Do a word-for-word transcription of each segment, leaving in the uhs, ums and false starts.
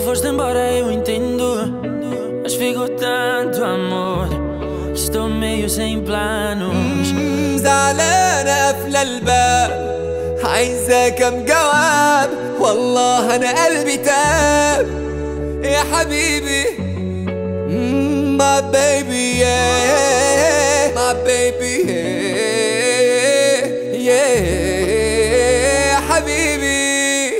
foste embora eu entendo, mas ficou tanto amor que estou meio sem planos. زعلانة قافلة الباب عايزة كم جواب، والله أنا قلبي تاب يا حبيبي. My baby yeah, my baby yeah, yeah يا حبيبي.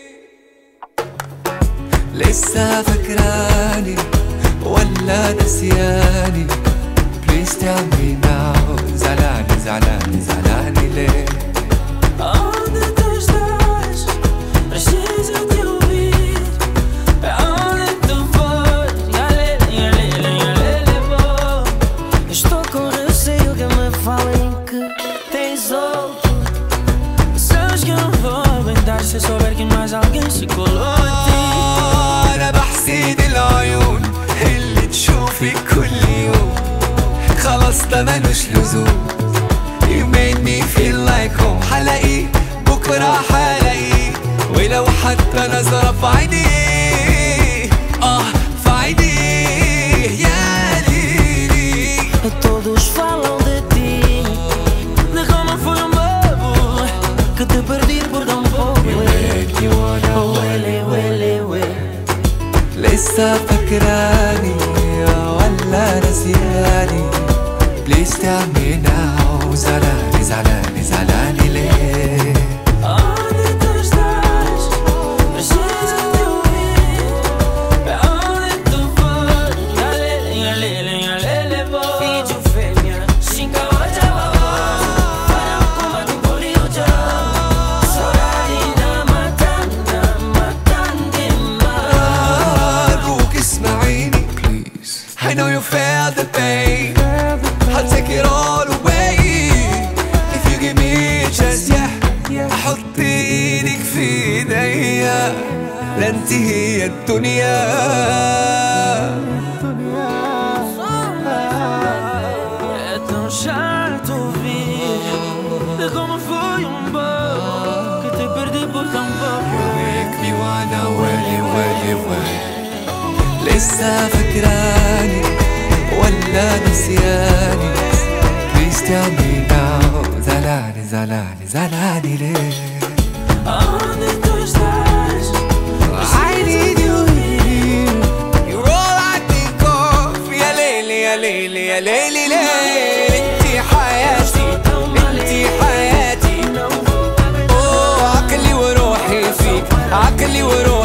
لسه فاكراني ولا نسياني؟ Please tell me now. زعلاني زعلاني زعلاني ليه؟ Onde tu estás? Preciso te ouvir. Aonde tu fores? Galele, galele, galele, vou. Estou com receio que me falem que tens outro. Sabes que eu não vou aguentar se souber que mais alguém se colou a ti. أنا بحسد العيون اللي تشوفك كل يوم، خلاص ده ملوش لزوم. You made me feel like home. حلاقيه بكرة حلاقيه، ولو حتى نظرة في عينيه، اه في عينيه يا ليلي. Todos falam de ti, de como foi um bobo que te perdi por tão pouco. Uele, uele, uele. لسه فاكراني ولا نسياني؟ Please tell me now. زعلاني زعلاني زعلاني ليه؟ Onde tu estás? Preciso te ouvir. Aonde tu fores? Galele, galele, galele, vou. Filho fêmea, xinga o jabá. Para o combate por o jabá. Saudade da matanda, matanda demais. أرجوك اسمعيني please. I know you felt the pain. I'll take it all away if you give me a chance. Yeah, حط ايدك في ايديا، لا انت هي الدنيا. É tão chato ouvir de como foi um bobo que te perdi por tão pouco. make me wanna welly welly well. لسه فاكراني ولا نسياني؟ Please tell me now. زعلاني زعلاني زعلاني ليه؟ Onde tu estás? I need you here. You're all I think of. يا ليلي يا ليلي يا ليلي ليلي. انتي حياتي انتي حياتي. اوه عقلي وروحي فيك، عقلي وروحي